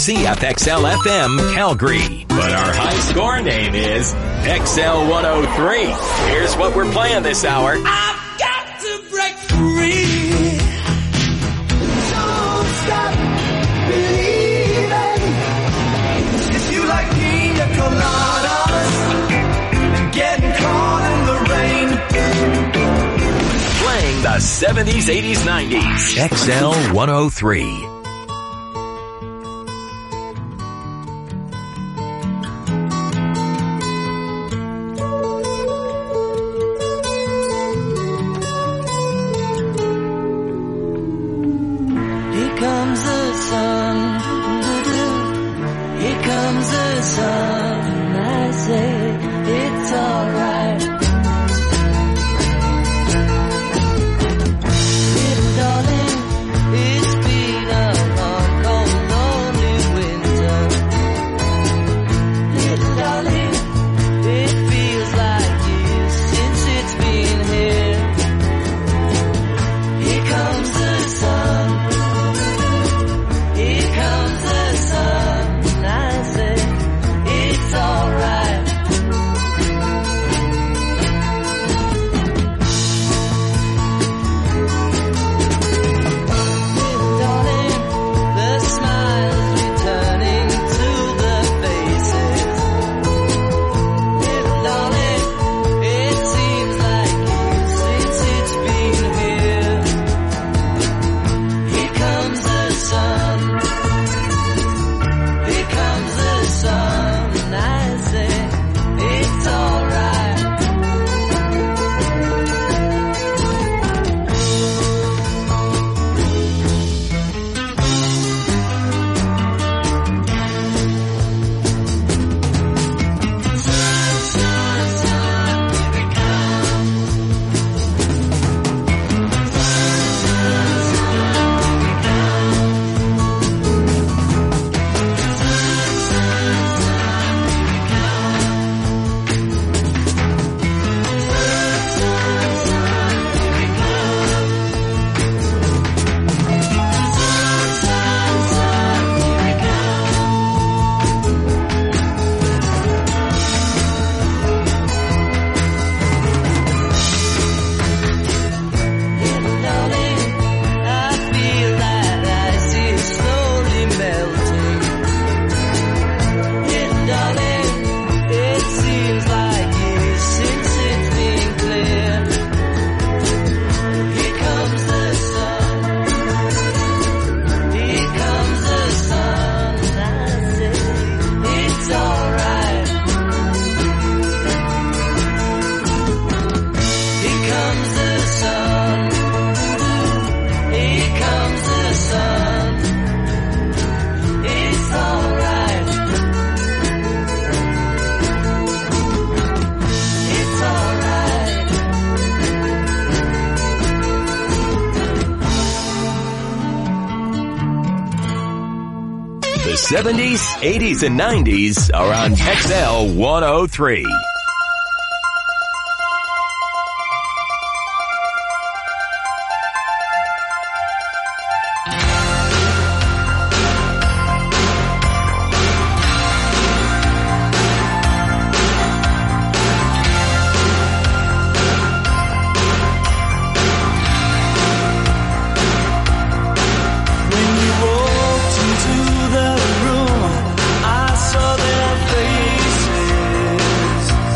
CFXL-FM Calgary. But our high score name is XL103. Here's what we're playing this hour. I've got to break free. Don't stop believing. If you like pina coladas and getting caught in the rain. Playing the 70s, 80s, 90s. XL103. The 70s, 80s, and 90s are on XL103. Into the room, I saw their faces.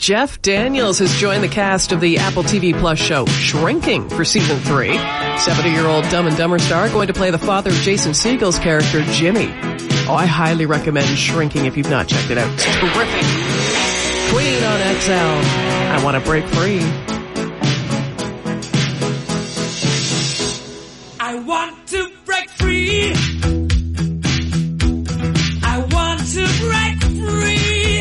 Jeff Daniels has joined the cast of the Apple TV Plus show Shrinking for season 3. 70-year-old Dumb and Dumber star going to play the father of Jason Segel's character, Jimmy. Oh, I highly recommend Shrinking if you've not checked it out. It's terrific. Queen on XL. I want to break free. I want to break free. I want to break free.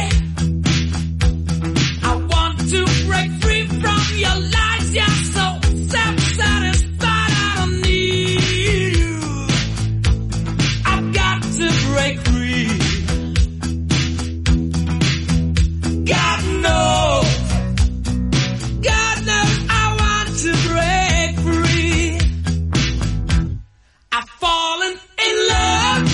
I want to break free from your lies. You're so self-satisfied. I don't need you. I've got to break free. God knows I want to break free. I've fallen in love.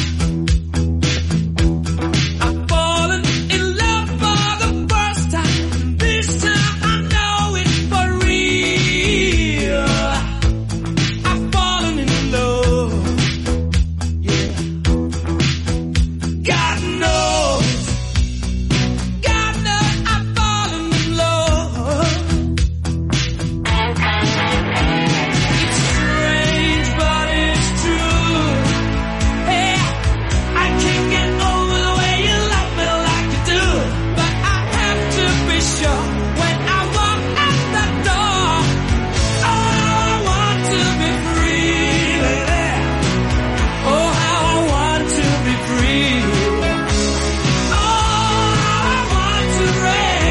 I've fallen in love for the first time. This time I know it's for real. I've fallen in love. Yeah. God knows I've fallen in love. It's strange, but it's true. Hey, I can't get over the way you love me like you do. But I have to be sure when I walk out the door. Oh, how I want to be free, baby. Oh, how I want to be free. Oh, how I want to break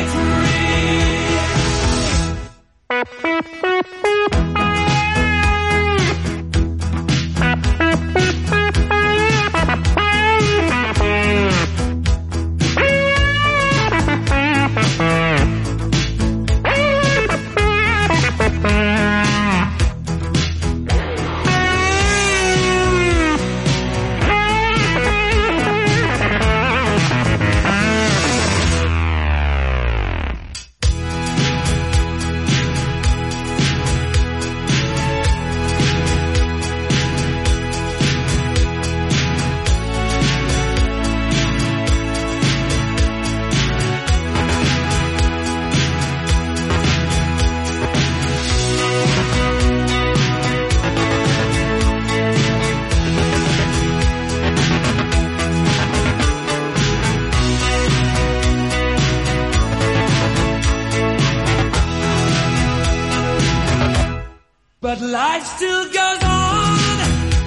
But life still goes on.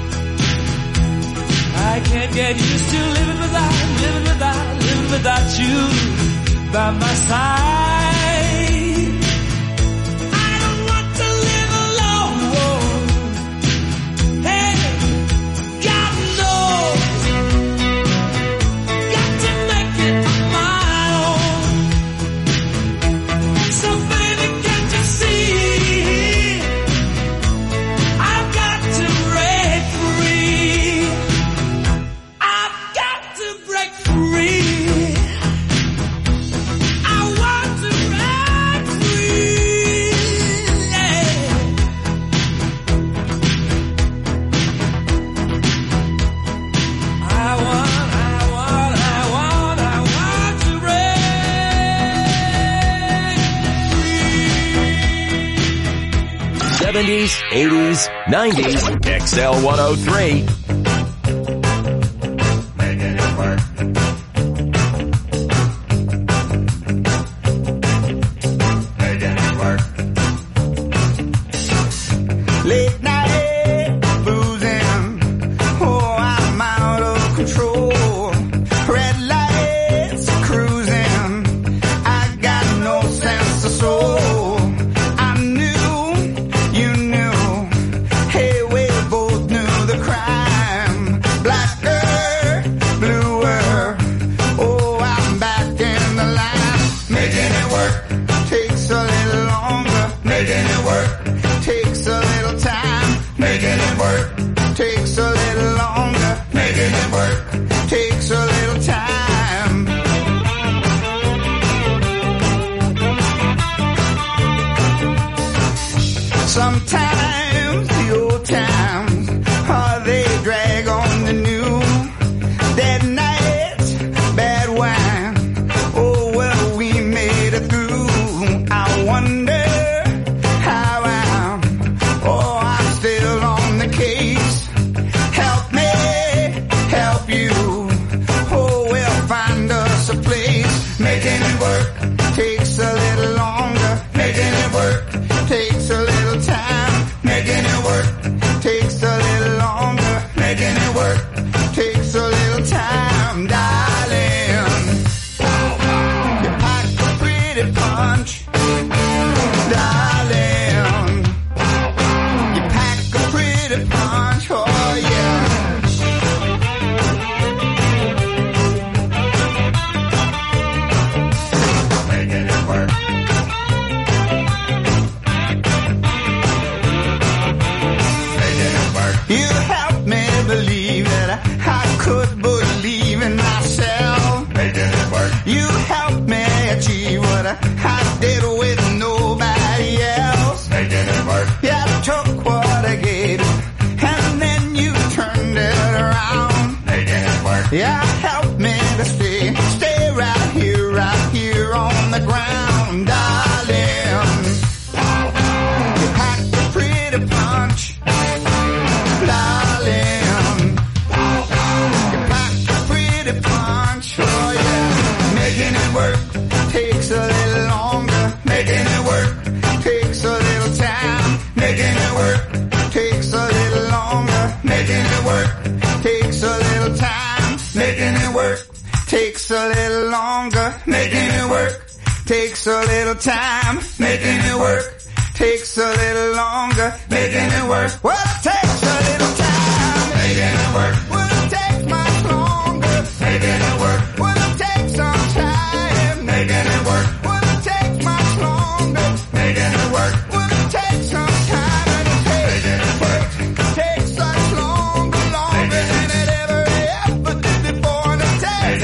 I can't get used to living without you by my side. I don't want to live alone. Hey, God knows, got to make it on my own. So baby, can't you see? I've got to break free. I've got to break free. I want to break free. Yeah. I want to break free. 70s, 80s, 90s, XL 103. Making it work. Making it work. Late night boozing, oh I'm out of control. Red lights cruising, I got no sense of soul. I knew, you knew, hey we both knew the crime. Blacker, bluer, oh I'm back in the line. Making it work takes a little longer. Making it work takes a little time. Making it work takes a little longer. Making it work takes a little time. Sometimes the old times, oh they drag on the new. Dead nights, bad wine, oh well we made it through. punch. Darling, you pack a pretty punch, oh yeah. Making it work. Making it work. You helped me believe that I could believe in myself. Making it work. You helped me achieve what I did with nobody else. Making it work. Yeah, I took what I gave you, and then you turned it around. Making it work. Yeah, help me to stay right here on the ground, darling. You packed a pretty punch, darling. You packed a pretty punch, oh yeah. Making it work takes a little longer. Making it work takes a little time. Making it work takes a little longer. Making it work takes a little time. Making it work takes a little longer. Making it work takes a little time. Making it work takes a little longer. Making it work. Well, it takes a little time. Making it work. Well, it takes much longer. Making it work. Well, it takes some time. Making it work. Well, it takes much longer. Making it work. Well, it takes some time. And it takes such longer than it ever did before. And it takes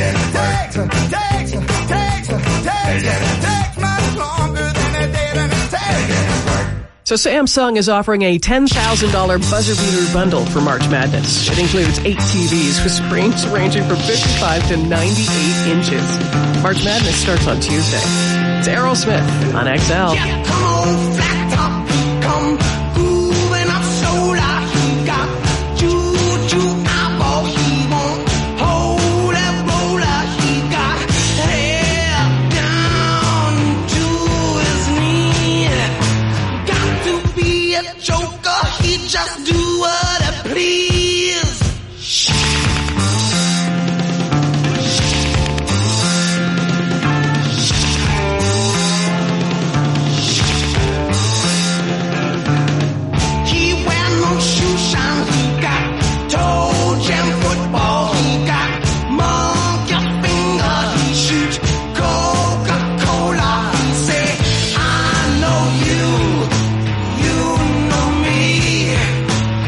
much longer than it did. And it takes. So Samsung is offering a $10,000 buzzer beater bundle for March Madness. It includes 8 TVs with screens ranging from 55 to 98 inches. March Madness starts on Tuesday. It's Aerosmith on XL. Yeah, come on, flat top, come grooving up solar. He got juju eyeball, he won't hold that roller. He got hair down to his knee. Got to be a joker, he just do what he please. He wear no shoe shine, he got toe jam football, he got monkey finger, he shoot Coca-Cola, he say, I know you, you know me,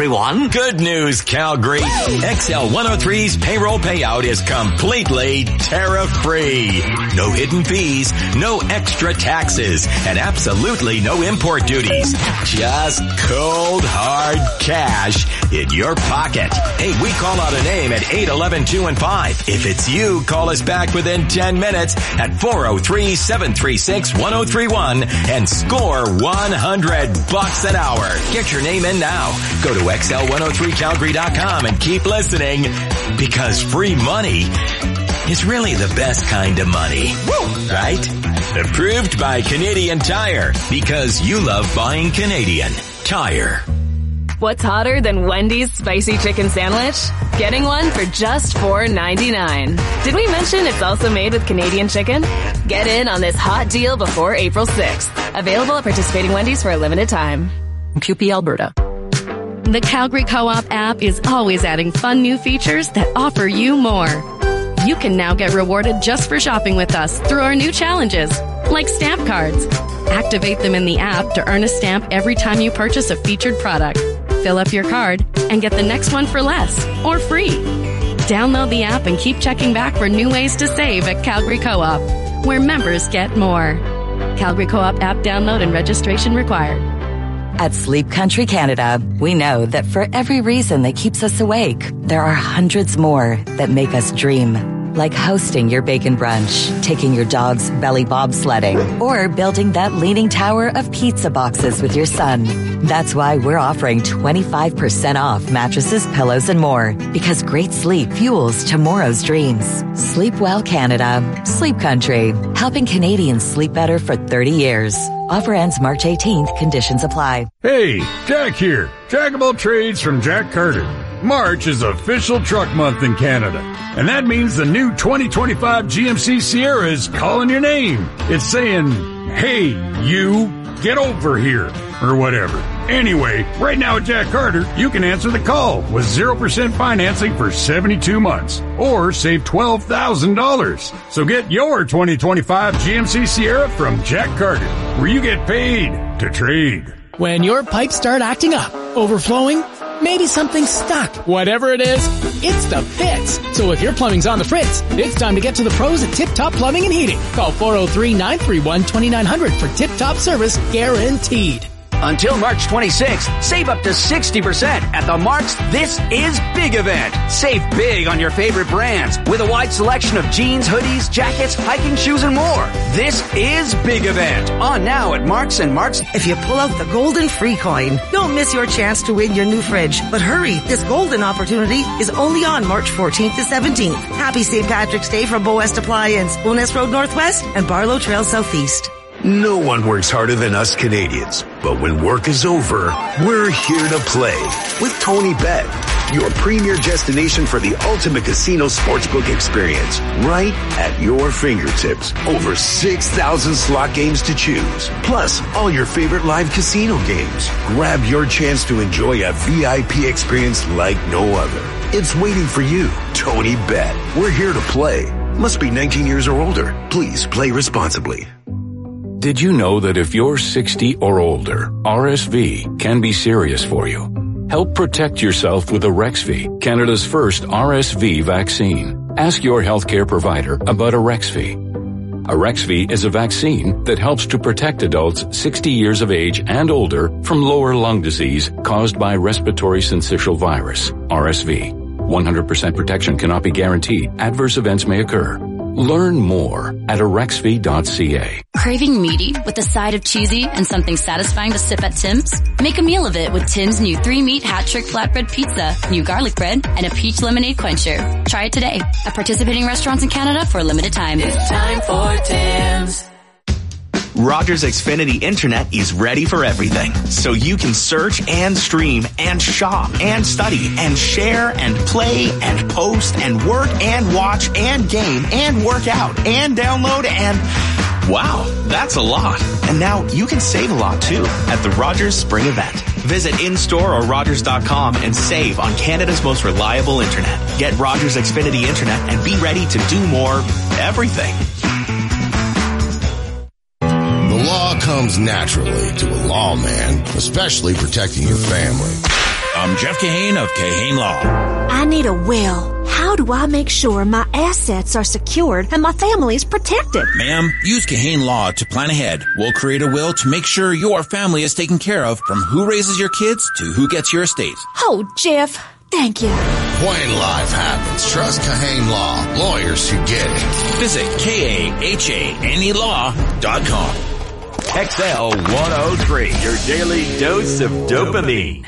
everyone. Good news, Calgary. XL 103's payroll payout is completely tariff-free. No hidden fees, no extra taxes, and absolutely no import duties. Just cold, hard cash in your pocket. Hey, we call out a name at 811-215. If it's you, call us back within 10 minutes at 403-736-1031 and score $100 an hour. Get your name in now. Go to XL103Calgary.com and keep listening, because free money is really the best kind of money. Right? Approved by Canadian Tire, because you love buying Canadian Tire. What's hotter than Wendy's spicy chicken sandwich? Getting one for just $4.99. Did we mention it's also made with Canadian chicken? Get in on this hot deal before April 6th. Available at participating Wendy's for a limited time. QP Alberta. The Calgary Co-op app is always adding fun new features that offer you more. You can now get rewarded just for shopping with us through our new challenges, like stamp cards. Activate them in the app to earn a stamp every time you purchase a featured product. Fill up your card and get the next one for less or free. Download the app and keep checking back for new ways to save at Calgary Co-op, where members get more. Calgary Co-op app download and registration required. At Sleep Country Canada, we know that for every reason that keeps us awake, there are hundreds more that make us dream. Like hosting your bacon brunch, taking your dog's belly bobsledding, or building that leaning tower of pizza boxes with your son. That's why we're offering 25% off mattresses, pillows, and more. Because great sleep fuels tomorrow's dreams. Sleep well, Canada. Sleep Country. Helping Canadians sleep better for 30 years. Offer ends March 18th. Conditions apply. Hey, Jack here. Jack of all trades from Jack Carter. March is official truck month in Canada, and that means the new 2025 GMC Sierra is calling your name. It's saying, hey, you, get over here, or whatever. Anyway, right now at Jack Carter, you can answer the call with 0% financing for 72 months, or save $12,000. So get your 2025 GMC Sierra from Jack Carter, where you get paid to trade. When your pipes start acting up, overflowing, maybe something stuck. Whatever it is, it's the pits. So if your plumbing's on the fritz, it's time to get to the pros at Tip Top Plumbing and Heating. Call 403-931-2900 for Tip Top service guaranteed. Until March 26th, save up to 60% at the Mark's This Is Big event. Save big on your favorite brands with a wide selection of jeans, hoodies, jackets, hiking shoes, and more. This is Big event. On now at Mark's and Mark's. If you pull out the golden free coin, don't miss your chance to win your new fridge. But hurry, this golden opportunity is only on March 14th to 17th. Happy St. Patrick's Day from Bow West Appliance, Bowness Road Northwest, and Barlow Trail Southeast. No one works harder than us Canadians, but when work is over, we're here to play with TonyBet, your premier destination for the ultimate casino sportsbook experience, right at your fingertips. Over 6,000 slot games to choose, plus all your favorite live casino games. Grab your chance to enjoy a VIP experience like no other. It's waiting for you. TonyBet. We're here to play. Must be 19 years or older. Please play responsibly. Did you know that if you're 60 or older, RSV can be serious for you? Help protect yourself with Arexvy, Canada's first RSV vaccine. Ask your healthcare provider about Arexvy. Arexvy is a vaccine that helps to protect adults 60 years of age and older from lower lung disease caused by respiratory syncytial virus, RSV. 100% protection cannot be guaranteed. Adverse events may occur. Learn more at Arexvy.ca. Craving meaty with a side of cheesy and something satisfying to sip at Tim's? Make a meal of it with Tim's new 3-meat hat-trick flatbread pizza, new garlic bread, and a peach lemonade quencher. Try it today at participating restaurants in Canada for a limited time. It's time for Tim's. Rogers Xfinity Internet is ready for everything, so you can search and stream and shop and study and share and play and post and work and watch and game and work out and download and... Wow, that's a lot. And now you can save a lot too at the Rogers Spring Event. Visit in-store or Rogers.com and save on Canada's most reliable internet. Get Rogers Xfinity Internet and be ready to do more everything. The law comes naturally to a lawman, especially protecting your family. I'm Jeff Kahane of Kahane Law. I need a will. How do I make sure my assets are secured and my family's protected? Ma'am, use Kahane Law to plan ahead. We'll create a will to make sure your family is taken care of, from who raises your kids to who gets your estate. Oh, Jeff, thank you. When life happens, trust Kahane Law. Lawyers who get it. Visit KAHANElaw.com. XL 103, your daily dose of dopamine.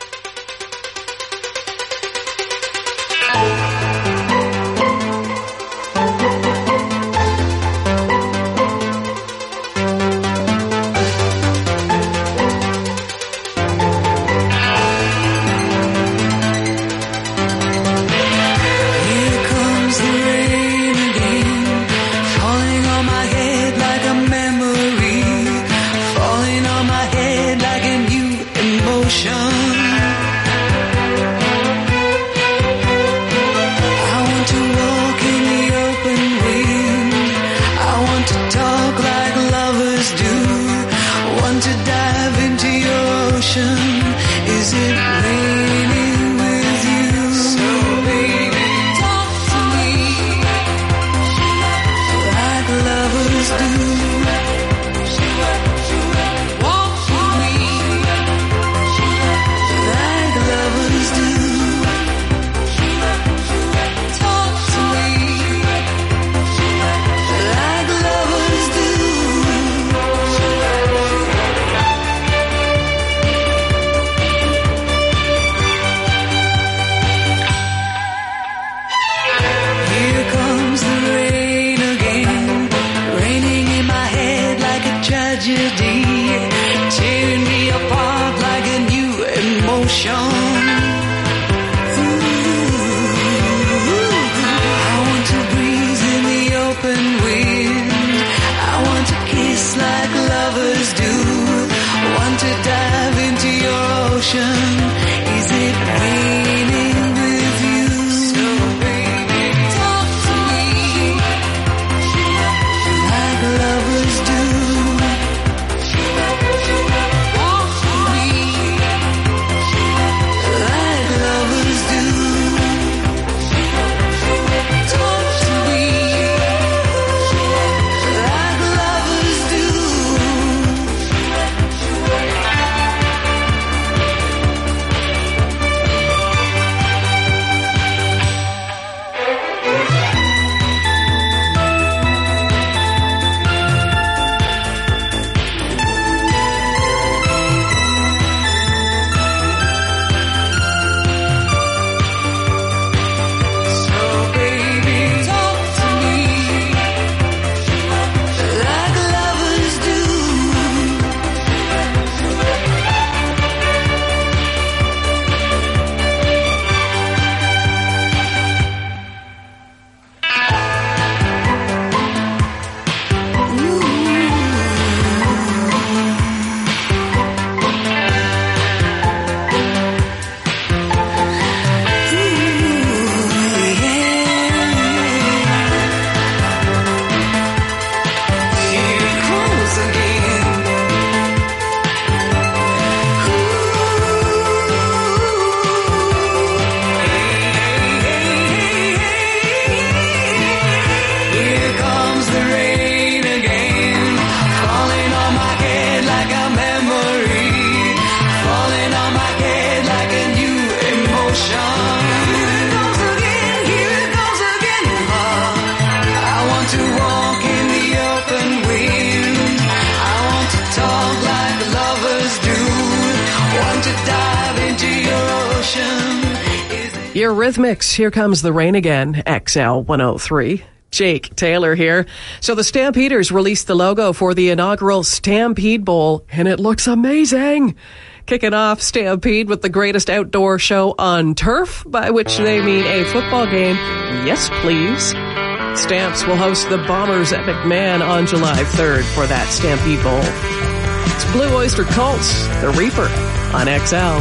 Eurythmics, Here Comes the Rain Again, XL 103. Jake Taylor here. So the Stampeders released the logo for the inaugural Stampede Bowl, and it looks amazing. Kicking off Stampede with the greatest outdoor show on turf, by which they mean a football game. Yes, please. Stamps will host the Bombers at McMahon on July 3rd for that Stampede Bowl. It's Blue Oyster Cults, The Reaper, on XL.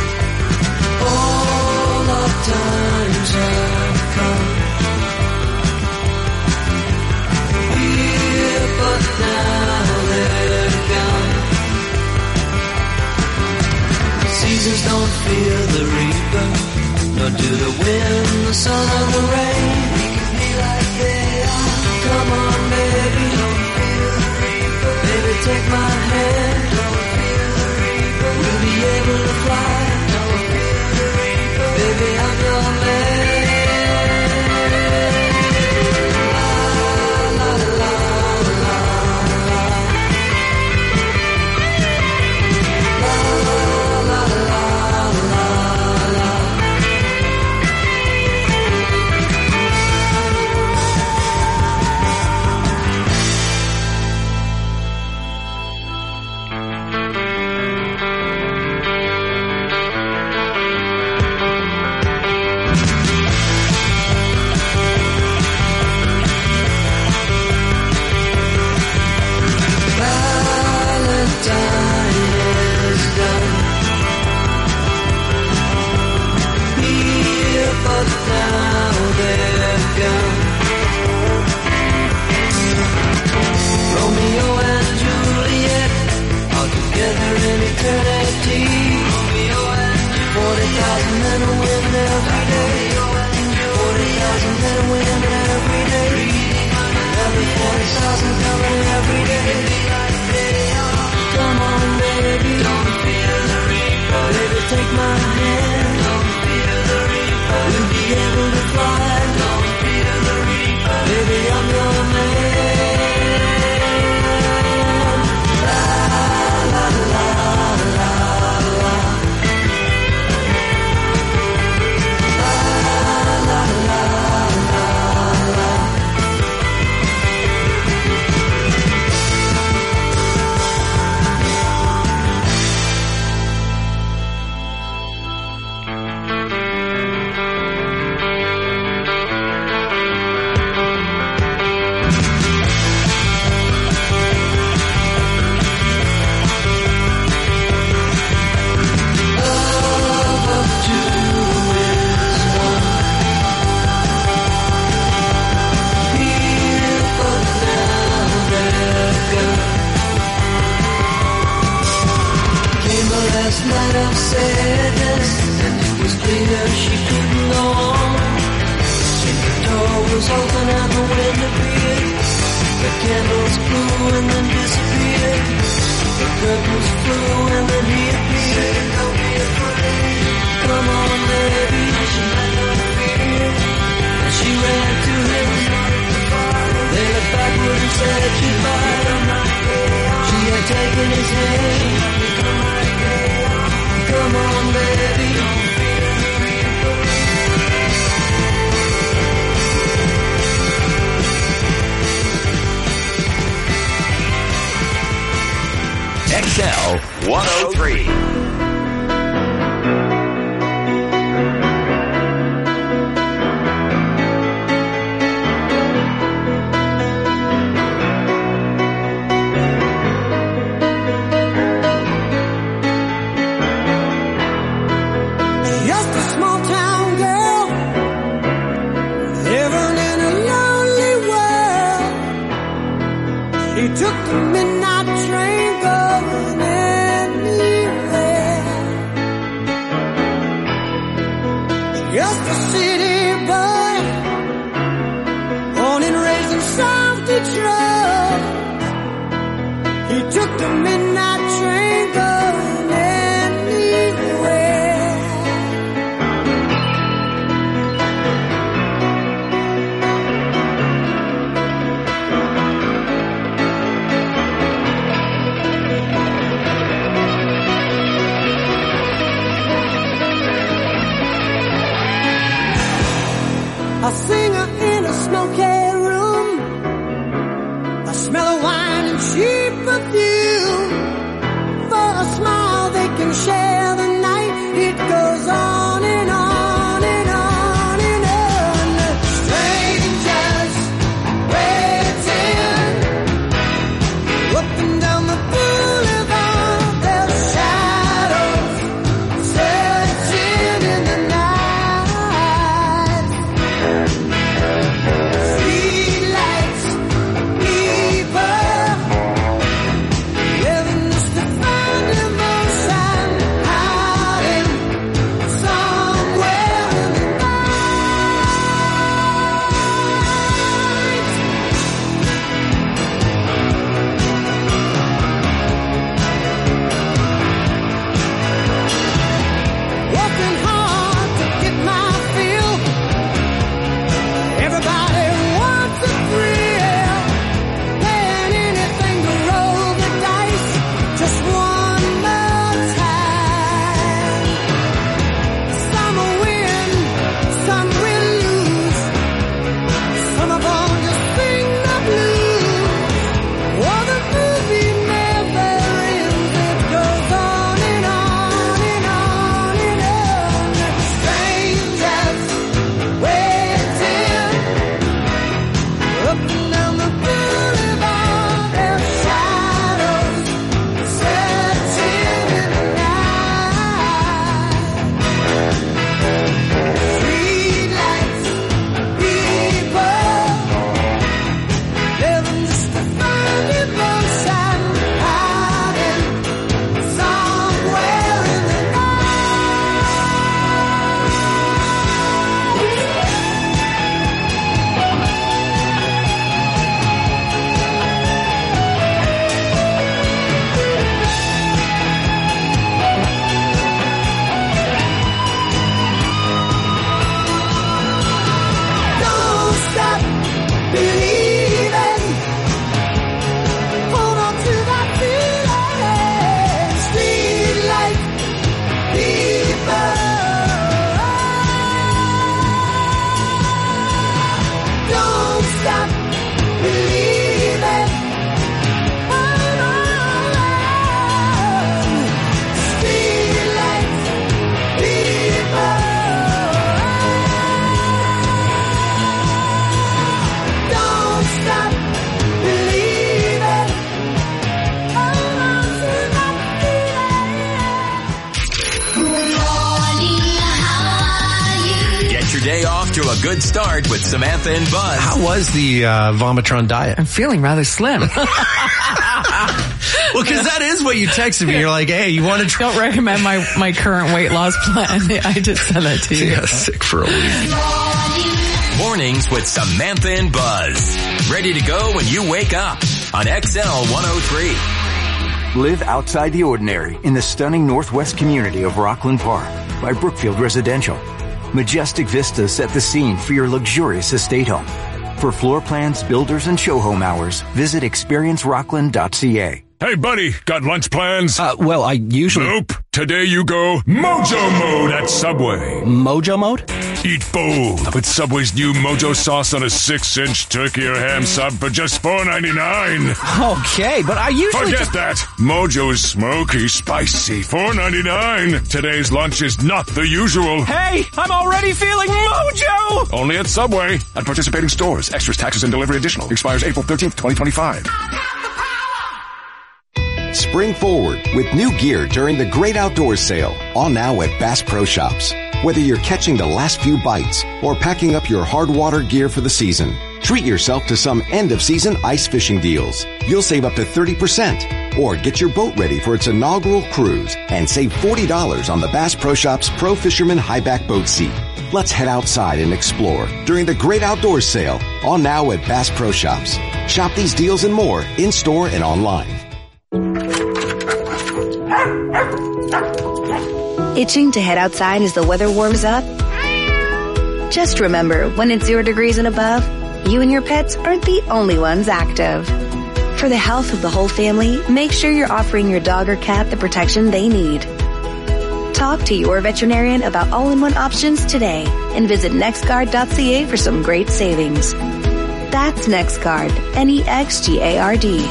All of times have come here, but now they're gone. Seasons don't fear the or to the wind, the sun or the rain. We can be like they are. Come on, baby, don't feel the reaper. Baby, take my hand, don't feel the reaper. We'll be able to fly, don't feel the reaper. Baby, I'm your man. XL 103. A singer in a smoky room, a smell of wine and cheap perfume. For a smile they can share the night. It goes on and on and on and on. Strangers waiting up and down the boulevard. Their shadows searching in the night. Streetlights, people, living just to find emotion. a good start with Samantha and Buzz. How was the Vomitron diet? I'm feeling rather slim. Well, because that is what you texted me. You're like, hey, you want to... Don't recommend my current weight loss plan. I just said that to you. Yeah, sick for a week. Mornings with Samantha and Buzz. Ready to go when you wake up on XL 103. Live outside the ordinary in the stunning northwest community of Rockland Park by Brookfield Residential. Majestic vistas set the scene for your luxurious estate home. For floor plans, builders, and show home hours, visit experiencerockland.ca. Hey, buddy, got lunch plans? Well, I usually... Nope. Today you go Mojo Mode at Subway. Mojo Mode? Eat bold with Subway's new Mojo sauce on a 6-inch turkey or ham sub for just $4.99. Okay, but I usually... Forget that. Mojo's smoky, spicy, $4.99. Today's lunch is not the usual. Hey, I'm already feeling Mojo! Only at Subway. At participating stores. Extras, taxes, and delivery additional. Expires April 13th, 2025. Spring forward with new gear during the Great Outdoors Sale, all now at Bass Pro Shops. Whether you're catching the last few bites or packing up your hard water gear for the season, treat yourself to some end-of-season ice fishing deals. You'll save up to 30%. Or get your boat ready for its inaugural cruise and save $40 on the Bass Pro Shops Pro Fisherman High-Back Boat Seat. Let's head outside and explore during the Great Outdoors Sale, all now at Bass Pro Shops. Shop these deals and more in-store and online. Itching to head outside as the weather warms up? Just remember, when it's 0 degrees and above, you and your pets aren't the only ones active. For the health of the whole family, make sure you're offering your dog or cat the protection they need. Talk to your veterinarian about all-in-one options today and visit nextguard.ca for some great savings. That's NextGuard, NEXGARD.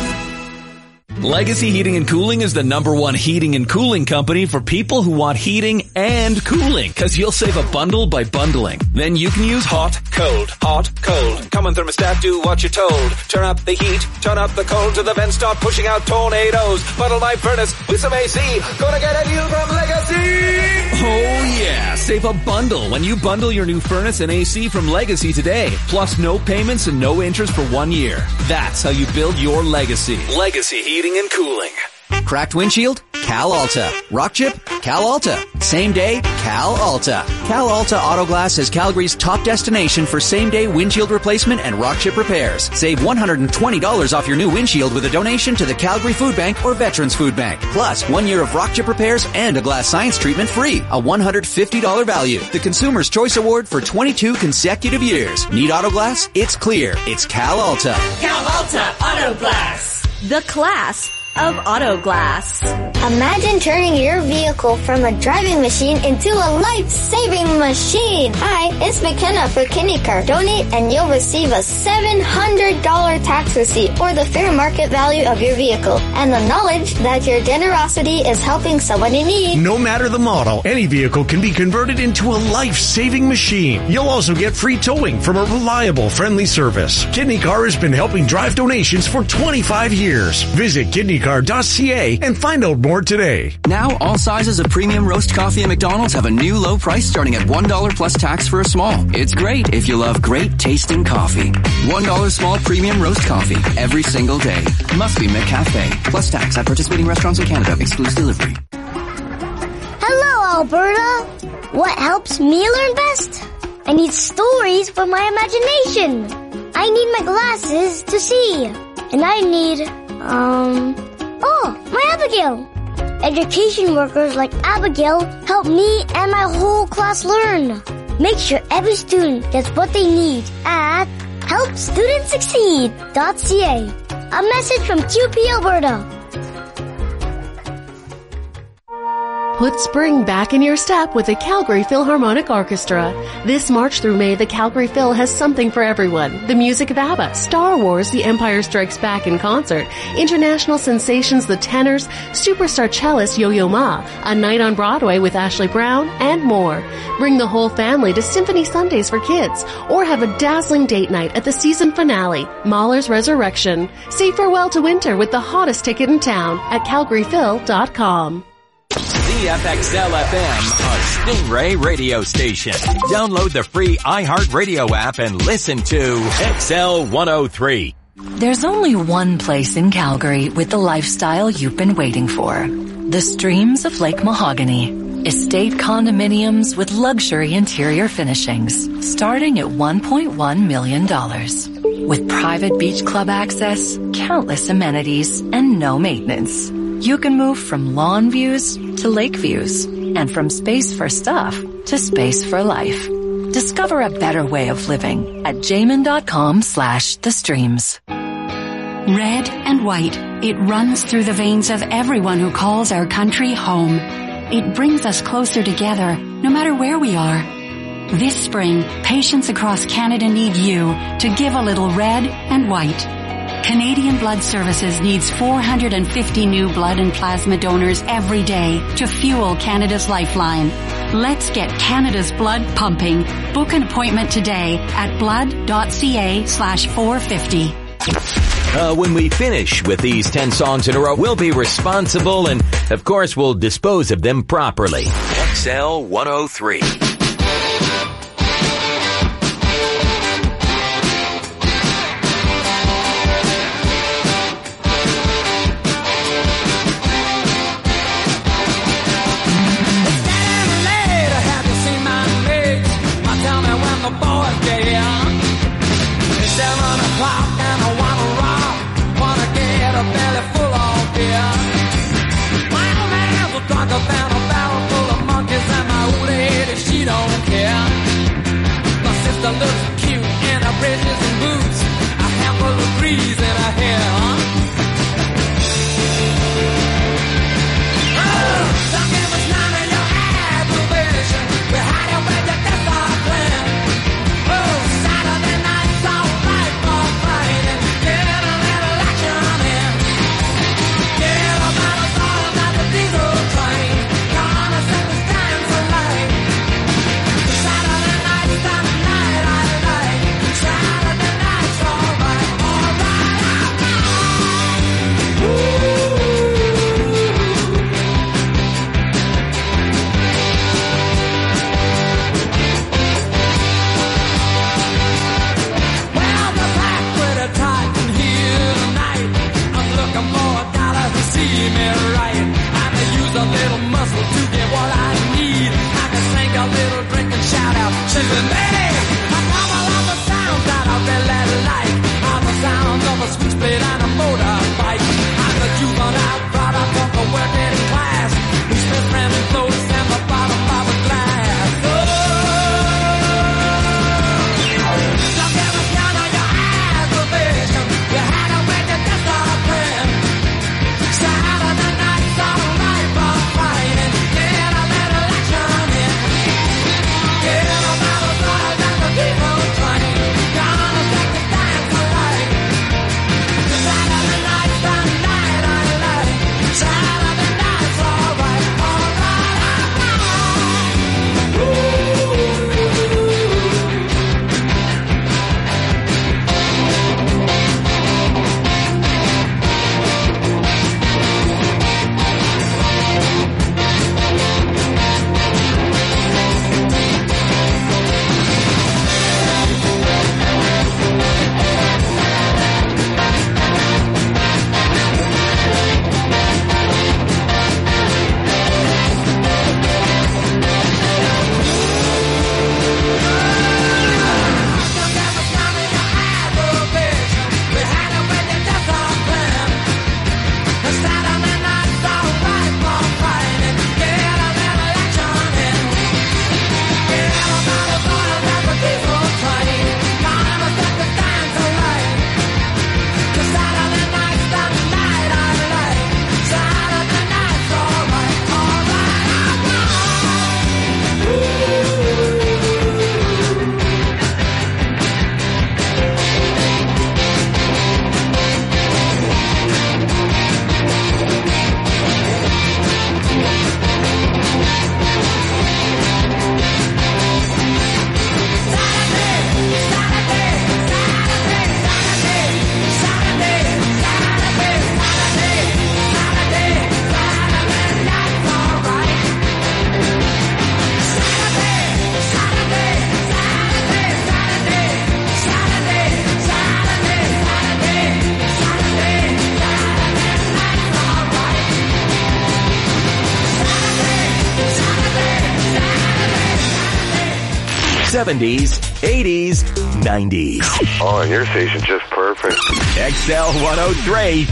Legacy Heating and Cooling is the #1 heating and cooling company for people who want heating and cooling, because you'll save a bundle by bundling. Then you can use hot, cold, hot, cold. Come on, thermostat, do what you're told. Turn up the heat, turn up the cold till the vents start pushing out tornadoes. Bundle my furnace with some AC. Gonna get a deal from Legacy! Oh yeah, save a bundle when you bundle your new furnace and AC from Legacy today. Plus no payments and no interest for 1 year. That's how you build your legacy. Legacy Heating and Cooling. Cracked windshield? Cal Alta. Rock chip? Cal Alta. Same day? Cal Alta. Cal Alta Auto Glass is Calgary's top destination for same-day windshield replacement and rock chip repairs. Save $120 off your new windshield with a donation to the Calgary Food Bank or Veterans Food Bank. Plus, 1 year of rock chip repairs and a glass science treatment free. A $150 value. The Consumer's Choice Award for 22 consecutive years. Need auto glass? It's clear. It's Cal Alta. Cal Alta Auto Glass. The class of auto glass. Imagine turning your vehicle from a driving machine into a life-saving machine. Hi, it's McKenna for KidneyCar. Donate and you'll receive a $700 tax receipt or the fair market value of your vehicle and the knowledge that your generosity is helping someone in need. No matter the model, any vehicle can be converted into a life-saving machine. You'll also get free towing from a reliable, friendly service. KidneyCar has been helping drive donations for 25 years. Visit KidneyCar.ca and find out more today. Now, all sizes of premium roast coffee at McDonald's have a new low price starting at $1 plus tax for a small. It's great if you love great tasting coffee. $1 small premium roast coffee every single day. Must be McCafe. Plus tax at participating restaurants in Canada. Excludes delivery. Hello, Alberta. What helps me learn best? I need stories for my imagination. I need my glasses to see. And I need, my Abigail. Education workers like Abigail help me and my whole class learn. Make sure every student gets what they need at helpstudentsucceed.ca. A message from QP Alberta. Put spring back in your step with the Calgary Philharmonic Orchestra. This March through May, the Calgary Phil has something for everyone. The music of ABBA, Star Wars, The Empire Strikes Back in concert, international sensations The Tenors, superstar cellist Yo-Yo Ma, a night on Broadway with Ashley Brown, and more. Bring the whole family to Symphony Sundays for kids, or have a dazzling date night at the season finale, Mahler's Resurrection. Say farewell to winter with the hottest ticket in town at calgaryphil.com. ZFXL FM, a Stingray radio station. Download the free iHeartRadio app and listen to XL 103. There's only one place in Calgary with the lifestyle you've been waiting for. The Streams of Lake Mahogany. Estate condominiums with luxury interior finishings starting at $1.1 million. With private beach club access, countless amenities, and no maintenance. You can move from lawn views to lake views and from space for stuff to space for life. Discover a better way of living at jamin.com/thestreams. Red and white, it runs through the veins of everyone who calls our country home. It brings us closer together, no matter where we are. This spring, patients across Canada need you to give a little red and white. Canadian Blood Services needs 450 new blood and plasma donors every day to fuel Canada's lifeline. Let's get Canada's blood pumping. Book an appointment today at blood.ca/450. When we finish with these 10 songs in a row, we'll be responsible and, of course, we'll dispose of them properly. XL 103. Looks cute in her britches and boots, a handful of breeze in her hair, Oh, don't give us none of your aggravation. We hide it with your death our plan. Oh, Saturday night's alright for fighting. Get a little action in. Get about us all at the diesel train. Gonna set the stands alight. Saturday night's the night I die. 70s, 80s, 90s. Oh, and your station's just perfect. XL 103.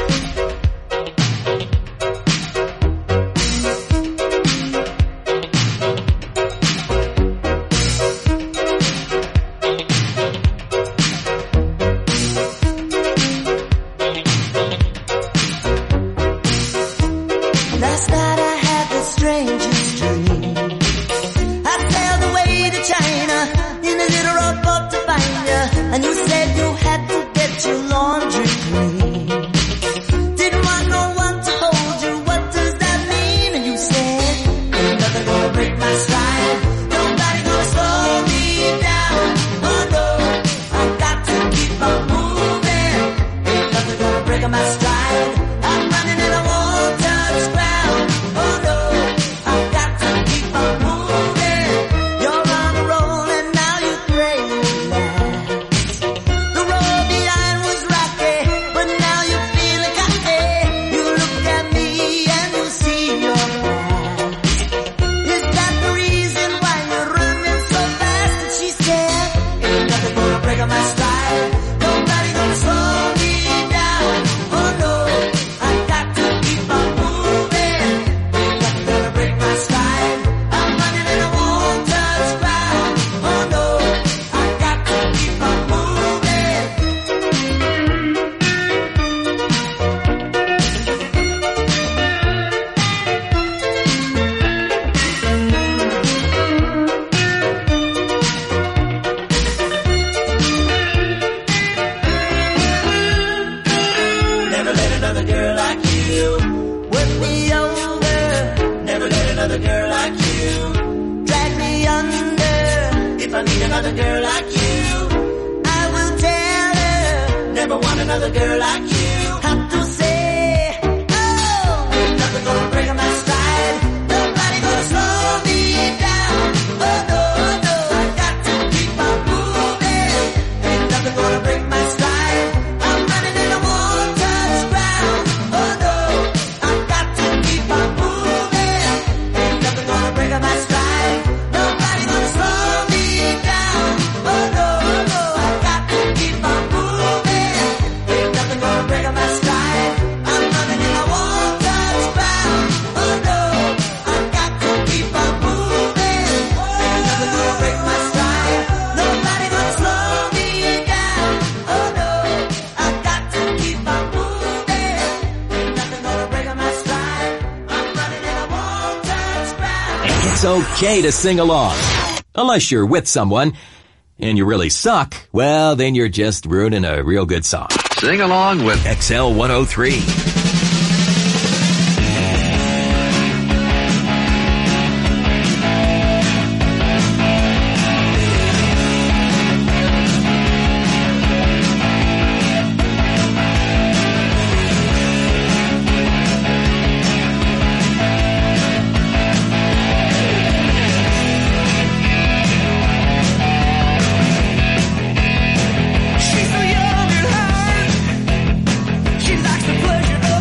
Last night I had the strangest dream. I sailed away to China in a little rowboat to find you, and you said you had to get your laundry clean. Didn't want no one to hold you. What does that mean? And you said, ain't nothing gonna break my stride. Nobody gonna slow me down. Oh no, I've got to keep on moving. Ain't nothing gonna break my stride. I'm running and I won't touch ground. Oh no, I've got to keep on moving. You're on a roll and now you pray relax. The road behind was rocky, but now you feel like you look at me and you see your past. Is that the reason why you're running so fast? And she said, ain't nothing gonna break my stride. Nobody gonna slow me down. Oh no, I've got to keep on moving. Ain't nothing gonna break my stride. I'm running and I won't touch ground. Oh no, I've got to keep on moving. Never let another girl like you work me over. Never let another girl like you drag me under. If I meet another girl like you, I will tell her. Never want another girl like you. Have to say, oh, ain't nothing gonna break my stride. Nobody gonna slow me down. Oh no, no, I got to keep on moving. Ain't nothing gonna break my stride. I'm running and I won't touch ground. Oh no, I've got to keep on moving. Ain't nothing gonna break my stride. Nobody gonna slow me down. Oh no, no, I've got to keep on moving. Ain't nothing gonna break my stride. I'm running and I won't touch ground. Oh no, I've got to keep on moving. Ain't nothing gonna break my stride. Nobody gonna slow me down. Oh no, I've got to keep on moving. Ain't nothing gonna break my stride. I'm running and I won't touch ground. It's okay to sing along. Unless you're with someone and you really suck, well, then you're just ruining a real good song. Sing along with XL 103. She's so young at heart. She likes the pleasure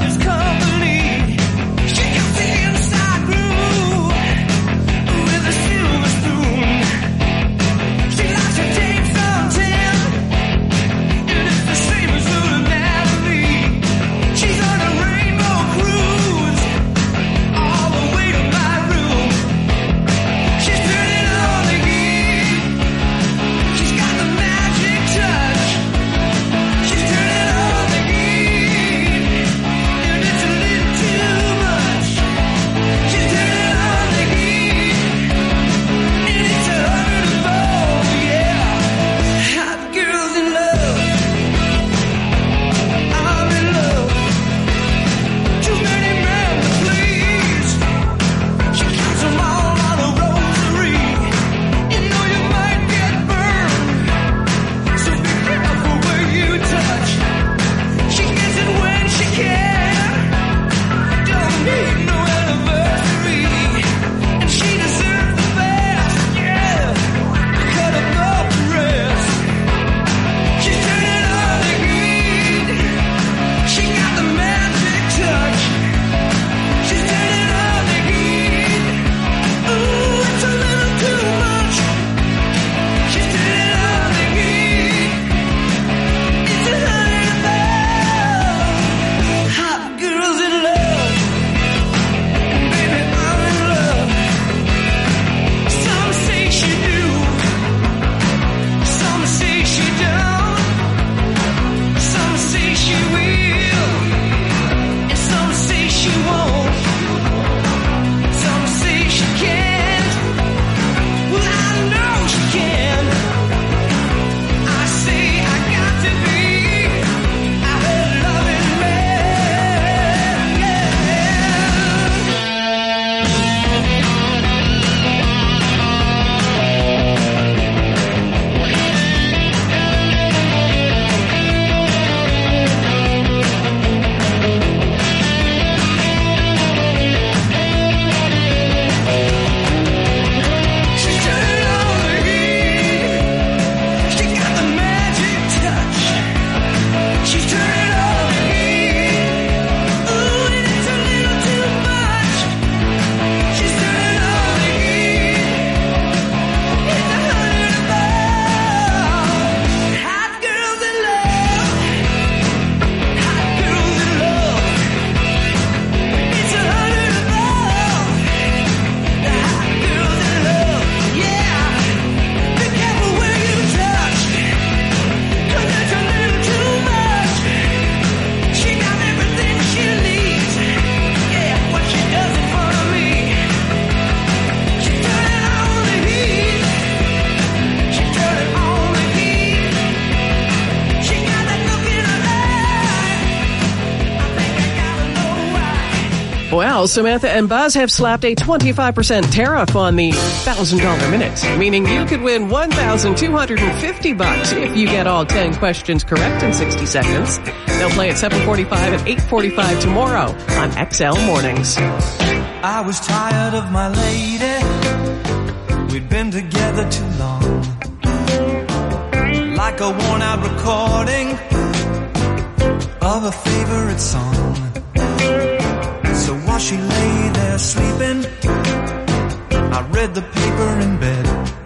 Well, Samantha and Buzz have slapped a 25% tariff on the $1,000 minutes, meaning you could win $1,250 if you get all 10 questions correct in 60 seconds. They'll play at 7:45 and 8:45 tomorrow on XL Mornings. I was tired of my lady. We'd been together too long. Like a worn-out recording of a favorite song. So while she lay there sleeping, I read the paper in bed.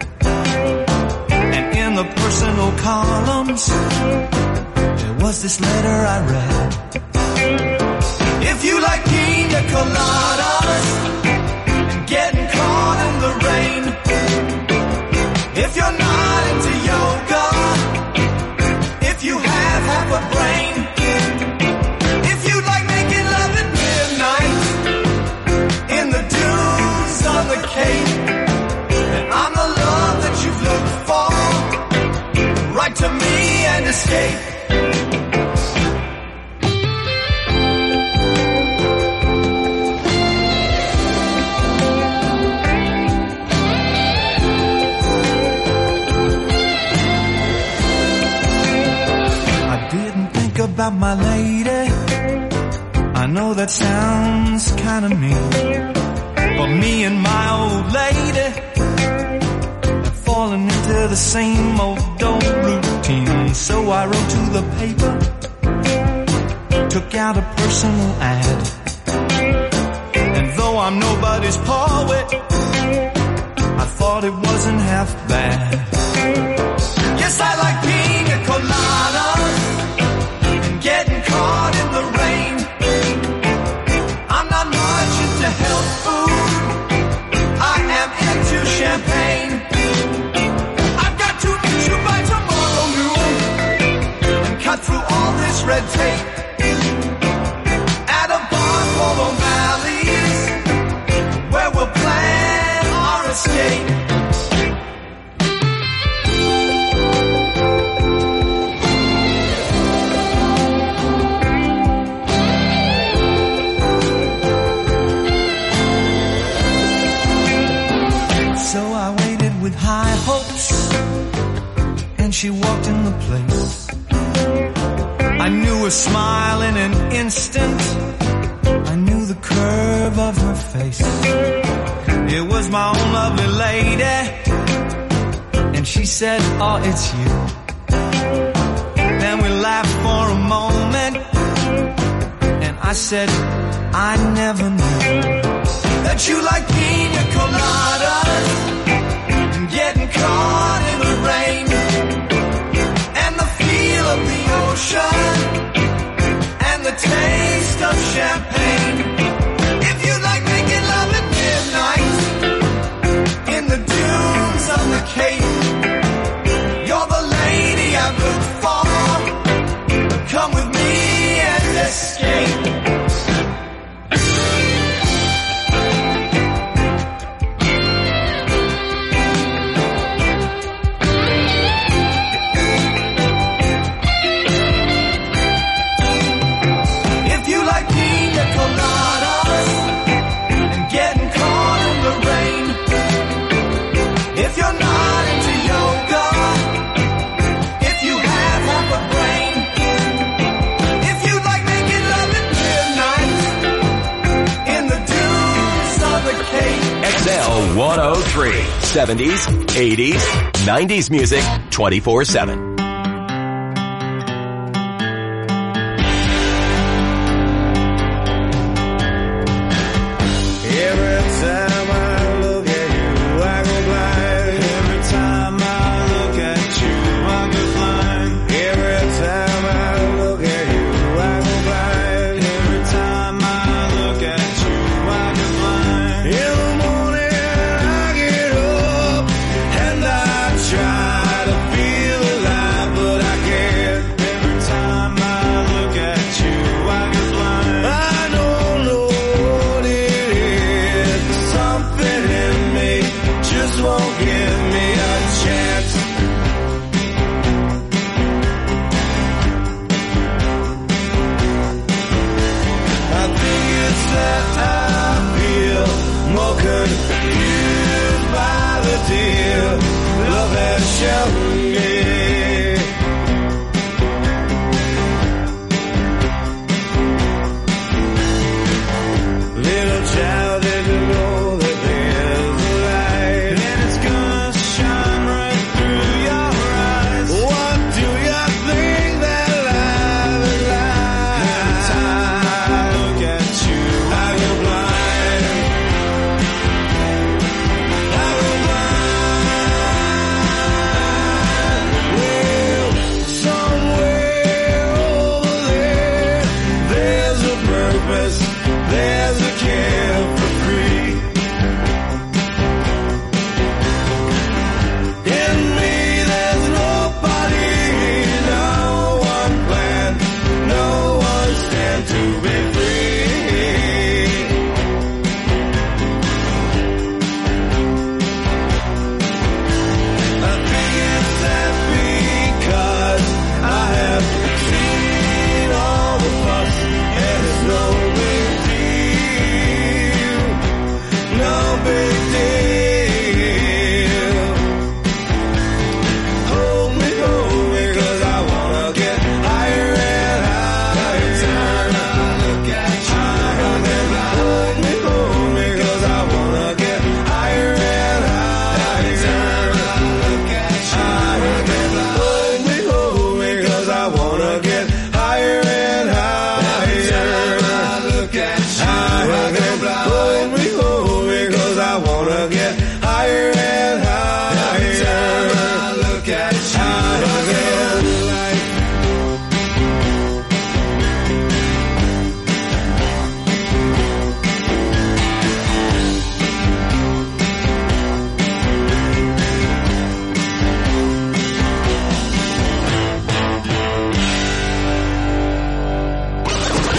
And in the personal columns, there was this letter I read. If you like pina coladas and getting caught in the rain, if you're not into yoga, if you have half a brain, if you like making love at midnight in the dunes on the Cape, then I'm the love that you've looked for. Write to me and escape. About my lady, I know that sounds kinda mean, but me and my old lady have fallen into the same old routine. So I wrote to the paper, took out a personal ad, and though I'm nobody's poet, I thought it wasn't half bad. Yes, I like pina coladas, getting caught in the rain. I'm not much into health food. I am into champagne. I've got to meet you by tomorrow noon and cut through all this red tape at a bar called O'Malley's, where we'll plan our escape. High hopes, and she walked in the place. I knew her smile in an instant. I knew the curve of her face. It was my own lovely lady, and she said, "Oh, it's you." Then we laughed for a moment, and I said, "I never knew that you like pina coladas, getting caught in the rain, and the feel of the ocean, and the taste of champagne. If you like making love at midnight in the dunes on the Cape, you're the lady I've looked for. Come with me and escape. XL 103. 70s, 80s, 90s music 24/7. Try to feel alive.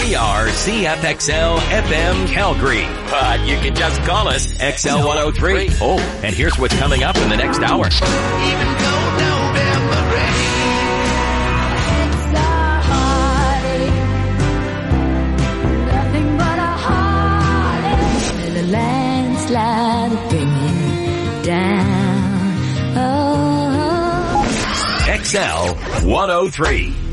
We are CFXL FM Calgary, but you can just call us XL 103. Oh, and here's what's coming up in the next hour. Even though November landslide bringing down. XL 103.